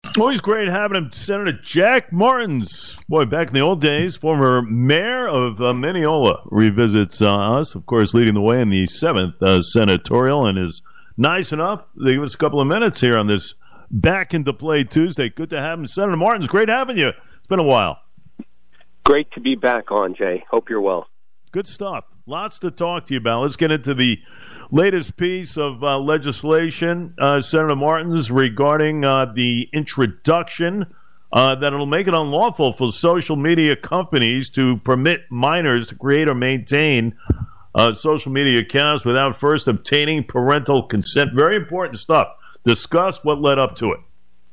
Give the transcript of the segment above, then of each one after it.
Always great having him. Senator Jack Martins, boy, back in the old days, former mayor of Mineola, revisits us, of course, leading the way in the 7th senatorial, and is nice enough to give us a couple of minutes here on this Back into Play Tuesday. Good to have him. Senator Martins, great having you. It's been a while. Great to be back on, Jay. Hope you're well. Good stuff. Lots to talk to you about. Let's get into the latest piece of legislation, Senator Martins, regarding the introduction that it'll make it unlawful for social media companies to permit minors to create or maintain social media accounts without first obtaining parental consent. Very important stuff. Discuss what led up to it.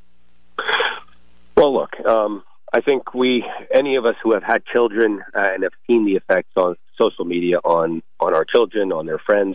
Well, look, I think any of us who have had children and have seen the effects on social media on our children, on their friends,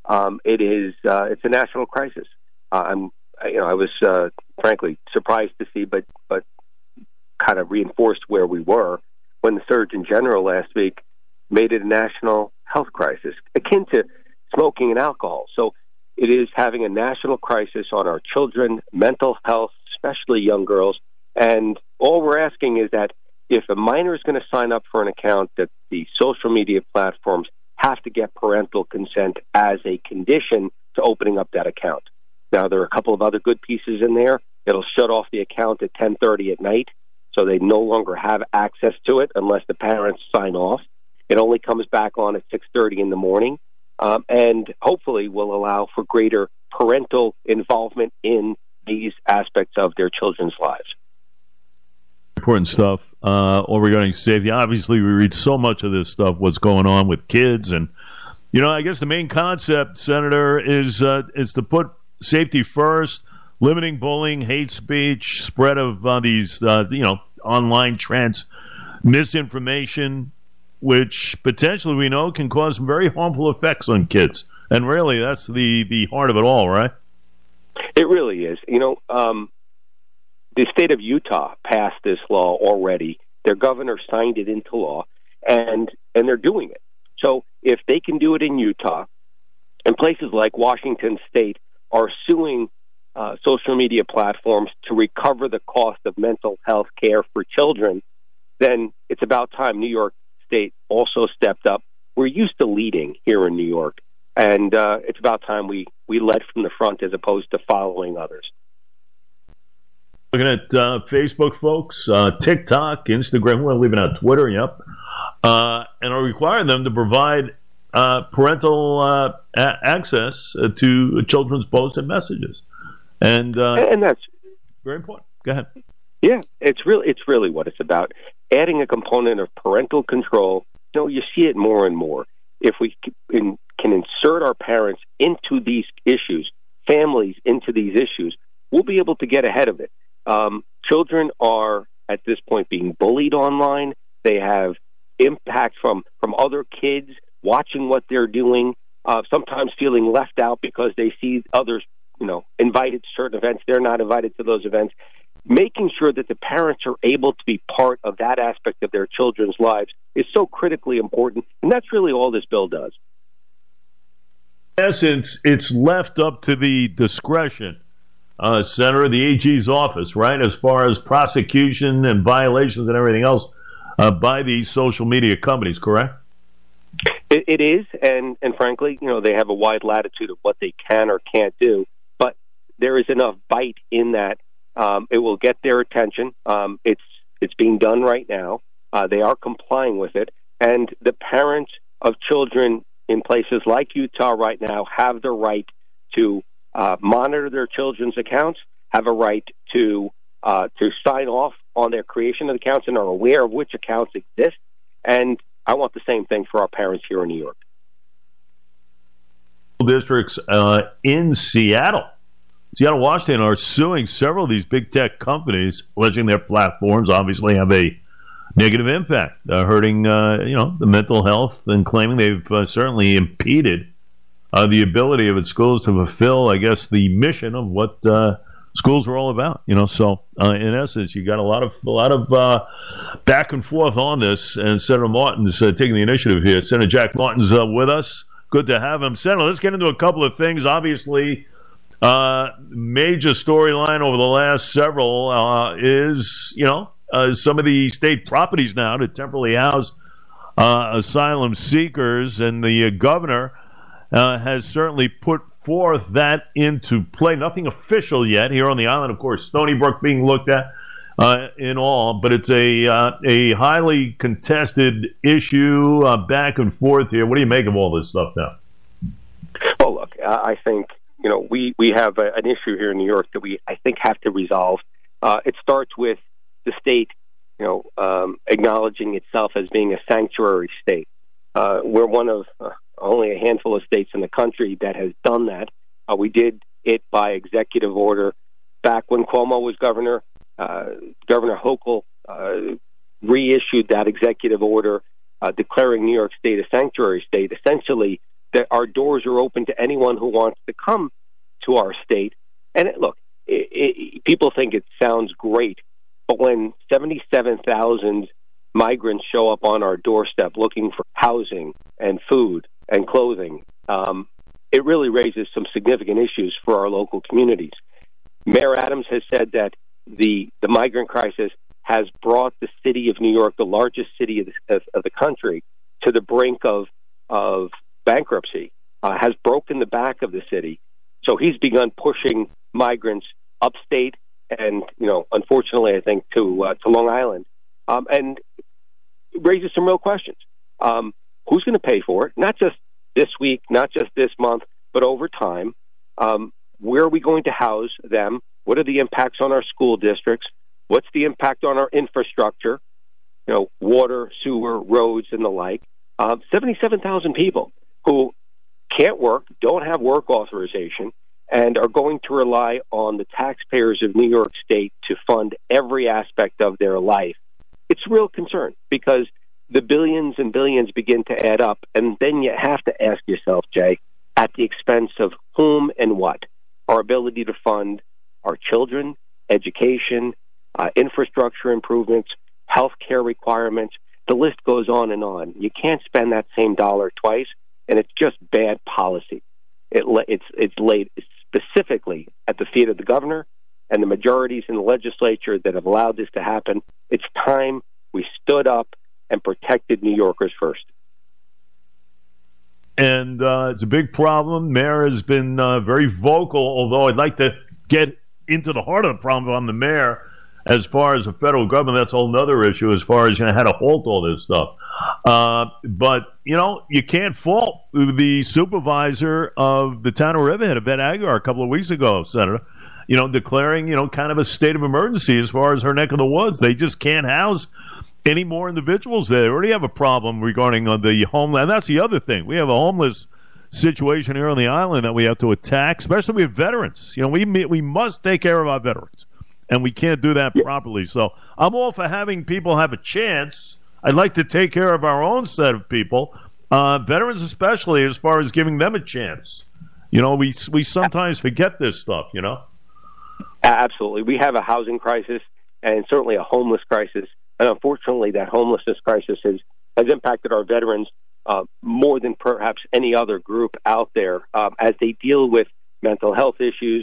it's a national crisis. I was frankly surprised to see, but kind of reinforced where we were when the Surgeon General last week made it a national health crisis akin to smoking and alcohol. So it is having a national crisis on our children, mental health, especially young girls. And all we're asking is that if a minor is going to sign up for an account, that the social media platforms have to get parental consent as a condition to opening up that account. Now, there are a couple of other good pieces in there. It'll shut off the account at 10:30 at night, so they no longer have access to it unless the parents sign off. It only comes back on at 6:30 in the morning, and hopefully will allow for greater parental involvement in these aspects of their children's lives. Important stuff, all regarding safety. Obviously, we read so much of this stuff, what's going on with kids. And, I guess the main concept, Senator, is to put safety first, limiting bullying, hate speech, spread of these, online misinformation, which potentially we know can cause some very harmful effects on kids. And really, that's the heart of it all, right? It really is. The state of Utah passed this law already. Their governor signed it into law, and they're doing it. So if they can do it in Utah, and places like Washington State are suing social media platforms to recover the cost of mental health care for children, then it's about time New York State also stepped up. We're used to leading here in New York, and it's about time we led from the front as opposed to following others. Looking at Facebook, folks, TikTok, Instagram, we're leaving out Twitter, yep, and are requiring them to provide parental access to children's posts and messages, and that's very important. Go ahead. Yeah, it's really what it's about. Adding a component of parental control. You see it more and more. If we can insert our parents into these issues, families into these issues, we'll be able to get ahead of it. Children are, at this point, being bullied online. They have impact from other kids watching what they're doing, sometimes feeling left out because they see others, invited to certain events. They're not invited to those events. Making sure that the parents are able to be part of that aspect of their children's lives is so critically important, and that's really all this bill does. In essence, it's left up to the discretion, Senator, the AG's office, right, as far as prosecution and violations and everything else by these social media companies, correct? It is, and frankly, they have a wide latitude of what they can or can't do, but there is enough bite in that. It will get their attention. It's being done right now. They are complying with it, and the parents of children in places like Utah right now have the right to monitor their children's accounts, have a right to sign off on their creation of accounts and are aware of which accounts exist. And I want the same thing for our parents here in New York. Districts in Seattle, Washington are suing several of these big tech companies, alleging their platforms obviously have a negative impact, hurting the mental health, and claiming they've certainly impeded the ability of its schools to fulfill, I guess, the mission of what schools are all about. So in essence, you got a lot of back and forth on this, and Senator Martins taking the initiative here. Senator Jack Martins with us. Good to have him. Senator, let's get into a couple of things. Obviously, Major storyline over the last several is, some of the state properties now to temporarily house asylum seekers, and the governor has certainly put forth that into play. Nothing official yet here on the island. Of course, Stony Brook being looked at in all, but it's a highly contested issue back and forth here. What do you make of all this stuff now? Well, look, I think we have an issue here in New York that I think have to resolve. It starts with the state, acknowledging itself as being a sanctuary state. We're one of only a handful of states in the country that has done that. We did it by executive order back when Cuomo was governor. Governor Hochul reissued that executive order declaring New York State a sanctuary state, essentially that our doors are open to anyone who wants to come to our state. And people think it sounds great, but when 77,000 migrants show up on our doorstep looking for housing and food and clothing, it really raises some significant issues for our local communities. Mayor Adams has said that the migrant crisis has brought the city of New York, the largest city of the country, to the brink of bankruptcy, has broken the back of the city. So he's begun pushing migrants upstate and, unfortunately, I think, to Long Island. And it raises some real questions. Who's going to pay for it? Not just this week, not just this month, but over time. Where are we going to house them? What are the impacts on our school districts? What's the impact on our infrastructure? Water, sewer, roads, and the like. 77,000 people who can't work, don't have work authorization, and are going to rely on the taxpayers of New York State to fund every aspect of their life. It's a real concern because the billions and billions begin to add up, and then you have to ask yourself, Jay, at the expense of whom and what? Our ability to fund our children, education, infrastructure improvements, health care requirements. The list goes on and on. You can't spend that same dollar twice, and it's just bad policy. It's laid specifically at the feet of the governor and the majorities in the legislature that have allowed this to happen. It's time we stood up and protected New Yorkers first. And it's a big problem. Mayor has been very vocal, although I'd like to get into the heart of the problem on the mayor. As far as the federal government, that's a whole other issue as far as how to halt all this stuff. But, you can't fault the supervisor of the town of Riverhead, Yvette Aguilar, a couple of weeks ago, Senator, declaring, kind of a state of emergency as far as her neck of the woods. They just can't house any more individuals there. They already have a problem regarding the homeland. That's the other thing. We have a homeless situation here on the island that we have to attack, especially with veterans. We must take care of our veterans, and we can't do that properly. So I'm all for having people have a chance. I'd like to take care of our own set of people, veterans especially, as far as giving them a chance. We sometimes forget this stuff, Absolutely. We have a housing crisis and certainly a homeless crisis. And unfortunately, that homelessness crisis has impacted our veterans more than perhaps any other group out there as they deal with mental health issues,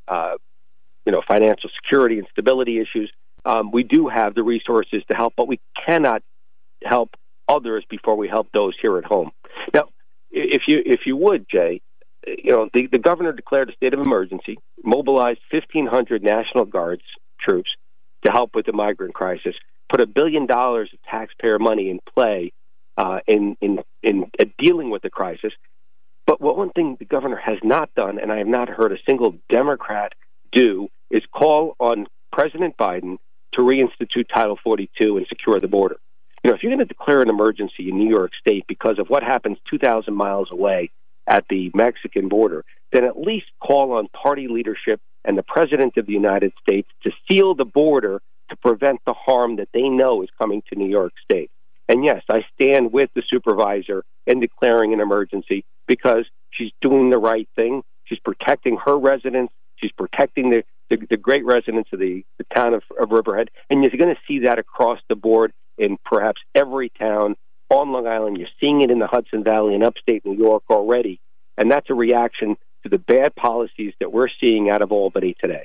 financial security and stability issues. We do have the resources to help, but we cannot help others before we help those here at home. Now, if you would, Jay, the governor declared a state of emergency, mobilized 1,500 National Guards troops to help with the migrant crisis, put $1 billion of taxpayer money in play in dealing with the crisis. But one thing the governor has not done, and I have not heard a single Democrat do, is call on President Biden to reinstitute Title 42 and secure the border. If you're going to declare an emergency in New York State because of what happens 2,000 miles away at the Mexican border, then at least call on party leadership and the President of the United States to seal the border to prevent the harm that they know is coming to New York State. And yes, I stand with the supervisor in declaring an emergency because she's doing the right thing. She's protecting her residents. She's protecting the great residents of the town of Riverhead. And you're going to see that across the board in perhaps every town on Long Island. You're seeing it in the Hudson Valley and upstate New York already. And that's a reaction to the bad policies that we're seeing out of Albany today.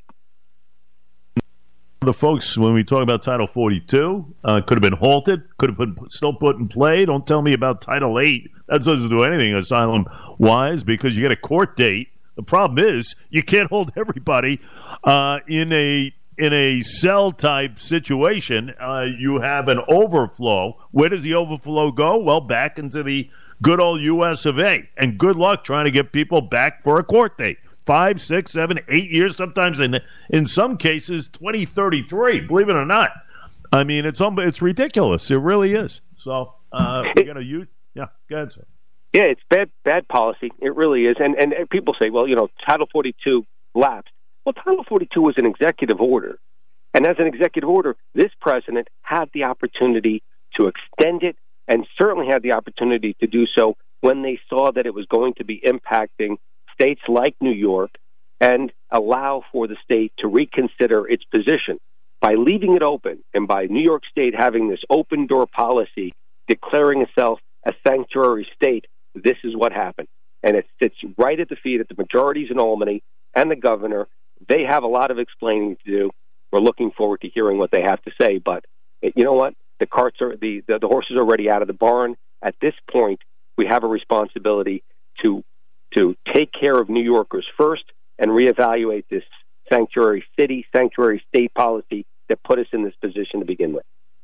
The folks, when we talk about Title 42, could have been halted, could have been still put in play. Don't tell me about Title 8. That doesn't do anything asylum-wise because you get a court date. The problem is you can't hold everybody in a cell-type situation. You have an overflow. Where does the overflow go? Well, back into the good old U.S. of A. And good luck trying to get people back for a court date. 5, 6, 7, 8 years, sometimes in some cases 2033. Believe it or not, I mean it's ridiculous. It really is. So we got to use. Yeah, go ahead, sir. Yeah, it's bad policy. It really is. And people say, well, Title 42 lapsed. Well, Title 42 was an executive order, and as an executive order, this president had the opportunity to extend it, and certainly had the opportunity to do so when they saw that it was going to be impacting states like New York, and allow for the state to reconsider its position. By leaving it open and by New York State having this open door policy, declaring itself a sanctuary state, this is what happened. And it sits right at the feet of the majorities in Albany and the governor. They have a lot of explaining to do. We're looking forward to hearing what they have to say. But you know what? The horses are already out of the barn. At this point, we have a responsibility to take care of New Yorkers first and reevaluate this sanctuary city, sanctuary state policy that put us in this position to begin with.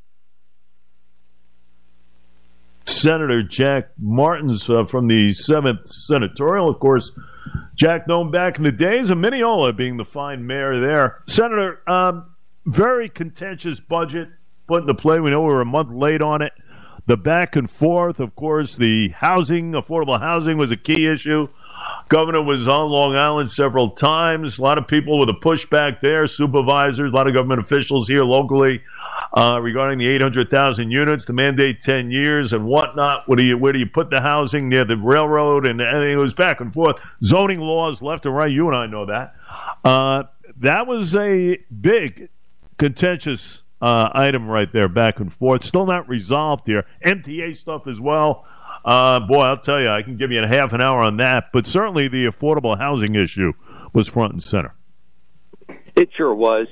Senator Jack Martins from the 7th Senatorial, of course. Jack known back in the days of Mineola being the fine mayor there. Senator, very contentious budget put into play. We know we were a month late on it. The back and forth, of course, the housing, affordable housing was a key issue. Governor was on Long Island several times. A lot of people with a pushback there, supervisors, a lot of government officials here locally regarding the 800,000 units, the mandate 10 years and whatnot. Where do you put the housing near the railroad? And it was back and forth. Zoning laws left and right. You and I know that. That was a big contentious item right there, back and forth. Still not resolved here. MTA stuff as well. Boy, I'll tell you, I can give you a half an hour on that, but certainly the affordable housing issue was front and center. It sure was.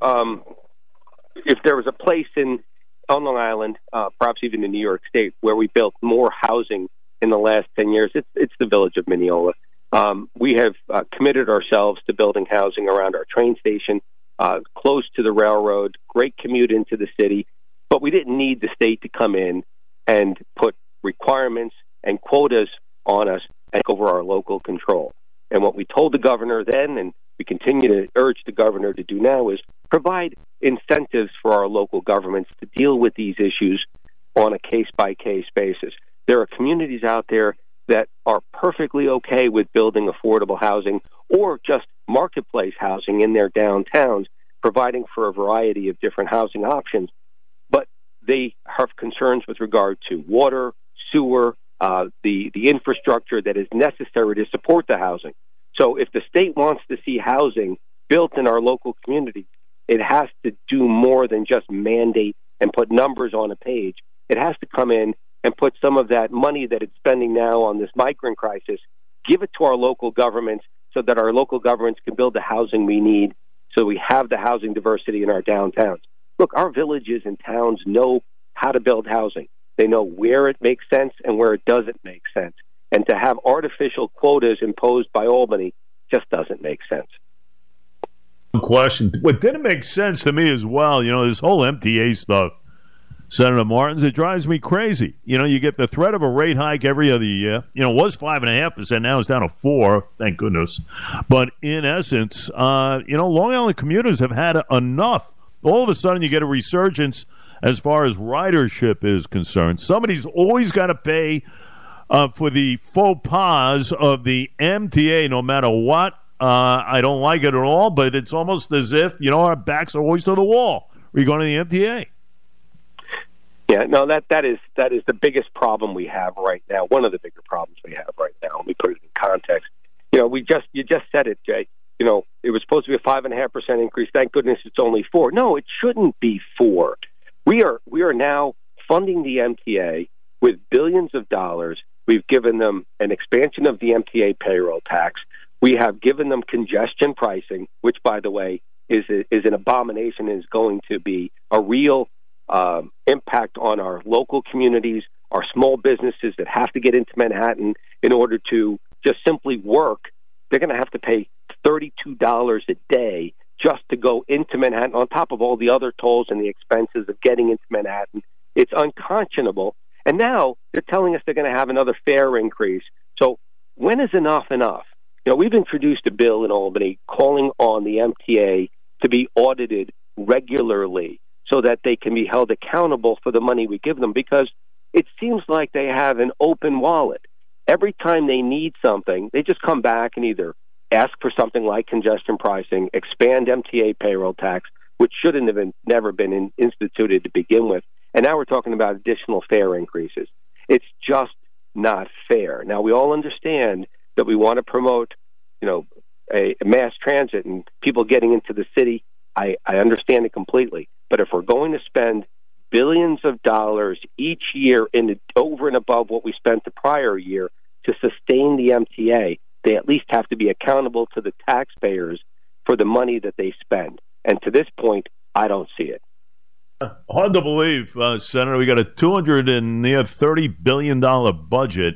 If there was a place on Long Island, perhaps even in New York State, where we built more housing in the last 10 years, it's the village of Mineola. We have committed ourselves to building housing around our train station, close to the railroad, great commute into the city, but we didn't need the state to come in and put requirements and quotas on us and over our local control. And what we told the governor then, and we continue to urge the governor to do now, is provide incentives for our local governments to deal with these issues on a case-by-case basis. There are communities out there that are perfectly okay with building affordable housing or just marketplace housing in their downtowns, providing for a variety of different housing options. But they have concerns with regard to water, sewer, the infrastructure that is necessary to support the housing. So if the state wants to see housing built in our local community, it has to do more than just mandate and put numbers on a page. It has to come in and put some of that money that it's spending now on this migrant crisis, give it to our local governments so that our local governments can build the housing we need so we have the housing diversity in our downtowns. Look, our villages and towns know how to build housing. They know where it makes sense and where it doesn't make sense. And to have artificial quotas imposed by Albany just doesn't make sense. Question. What didn't make sense to me as well, this whole MTA stuff, Senator Martins, it drives me crazy. You get the threat of a rate hike every other year. It was 5.5%. Now it's down to 4%. Thank goodness. But in essence, Long Island commuters have had enough. All of a sudden, you get a resurgence as far as ridership is concerned. Somebody's always got to pay for the faux pas of the MTA, no matter what. I don't like it at all, but it's almost as if, our backs are always to the wall regarding the MTA. Yeah, no, that is the biggest problem we have right now. One of the bigger problems we have right now. Let me put it in context. You just said it, Jay. It was supposed to be a 5.5% increase. Thank goodness it's only 4%. No, it shouldn't be 4%. We are now funding the MTA with billions of dollars. We've given them an expansion of the MTA payroll tax. We have given them congestion pricing, which, by the way, is an abomination and is going to be a real impact on our local communities, our small businesses that have to get into Manhattan in order to just simply work. They're going to have to pay $32 a day just to go into Manhattan, on top of all the other tolls and the expenses of getting into Manhattan. It's unconscionable. And now they're telling us they're going to have another fare increase. So when is enough enough? You know, we've introduced a bill in Albany calling on the MTA to be audited regularly so that they can be held accountable for the money we give them, because it seems like they have an open wallet. Every time they need something, they just come back and either ask for something like congestion pricing, expand MTA payroll tax, which shouldn't have never been instituted to begin with. And now we're talking about additional fare increases. It's just not fair. Now, we all understand that we want to promote, a mass transit and people getting into the city. I understand it completely. But if we're going to spend billions of dollars each year over and above what we spent the prior year to sustain the MTA, they at least have to be accountable to the taxpayers for the money that they spend. And to this point, I don't see it. Hard to believe, Senator. We got a $230 billion budget.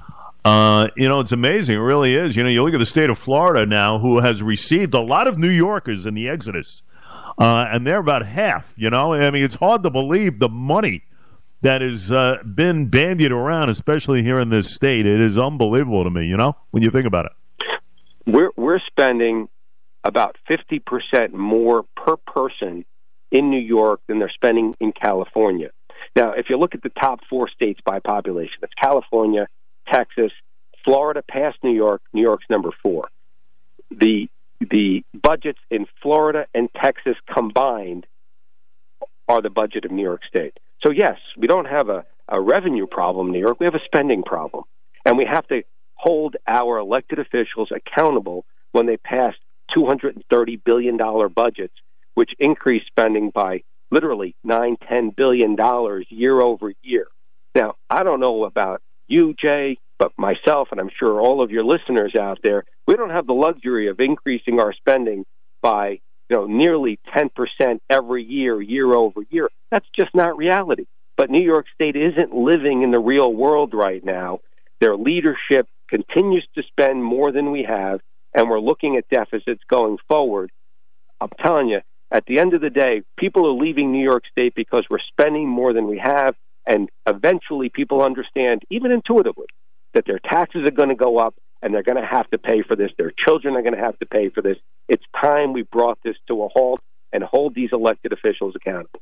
It's amazing. It really is. You look at the state of Florida now, who has received a lot of New Yorkers in the exodus, and they're about half. It's hard to believe the money that has been bandied around, especially here in this state. It is unbelievable to me, when you think about it. We're spending about 50% more per person in New York than they're spending in California. Now, if you look at the top four states by population, it's California, Texas, Florida past New York. New York's number 4. The budgets in Florida and Texas combined are the budget of New York State. So, yes, we don't have a revenue problem in New York. We have a spending problem. And we have to hold our elected officials accountable when they pass $230 billion budgets, which increase spending by literally $9-10 billion year over year. Now, I don't know about you, Jay, but myself, and I'm sure all of your listeners out there, we don't have the luxury of increasing our spending by nearly 10% every year over year. That's just not reality. But New York State isn't living in the real world right now. Their leadership continues to spend more than we have, and we're looking at deficits going forward. I'm telling you, at the end of the day, people are leaving New York State because we're spending more than we have, and eventually people understand, even intuitively, that their taxes are going to go up and they're going to have to pay for this. Their children are going to have to pay for this. It's time we brought this to a halt and hold these elected officials accountable.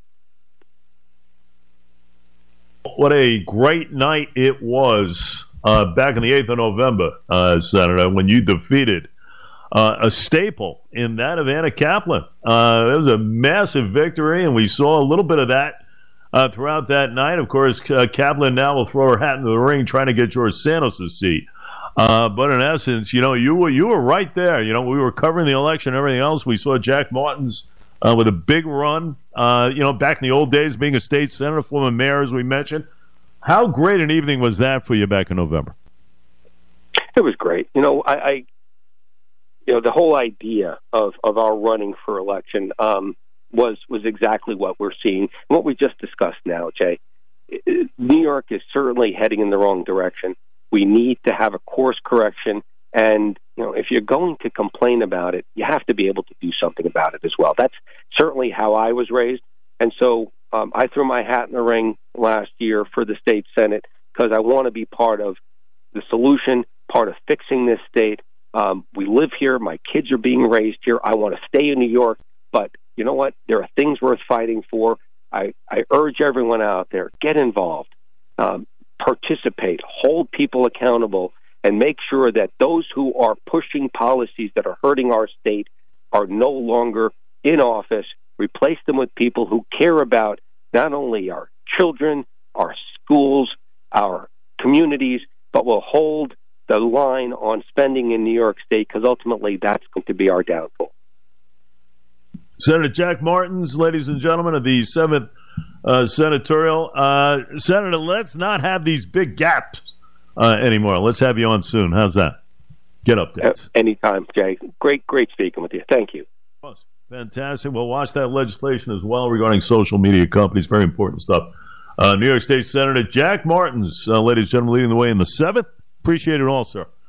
What a great night it was back on the 8th of November, Senator, when you defeated a staple in that of Anna Kaplan. It was a massive victory, and we saw a little bit of that throughout that night. Of course, Kaplan now will throw her hat into the ring trying to get George Santos' seat. But in essence, you were right there. We were covering the election and everything else. We saw Jack Martins with a big run, back in the old days, being a state senator, former mayor, as we mentioned. How great an evening was that for you back in November? It was great. The whole idea of our running for election was exactly what we're seeing, and what we just discussed now, Jay. New York is certainly heading in the wrong direction. We need to have a course correction, and if you're going to complain about it, you have to be able to do something about it as well. That's certainly how I was raised, and so I threw my hat in the ring last year for the state Senate because I want to be part of the solution, part of fixing this state. We live here. My kids are being raised here. I want to stay in New York, but you know what? There are things worth fighting for. I urge everyone out there, get involved, participate, hold people accountable, and make sure that those who are pushing policies that are hurting our state are no longer in office. Replace them with people who care about not only our children, our schools, our communities, but will hold the line on spending in New York State, because ultimately that's going to be our downfall. Senator Jack Martins, ladies and gentlemen, of the 7th Senatorial. Senator, let's not have these big gaps anymore. Let's have you on soon. How's that? get updates. Anytime, Jay. Great speaking with you. Thank you. Fantastic. We'll watch that legislation as well regarding social media companies. Very important stuff. New York State Senator Jack Martins, ladies and gentlemen, leading the way in the 7th. Appreciate it all, sir.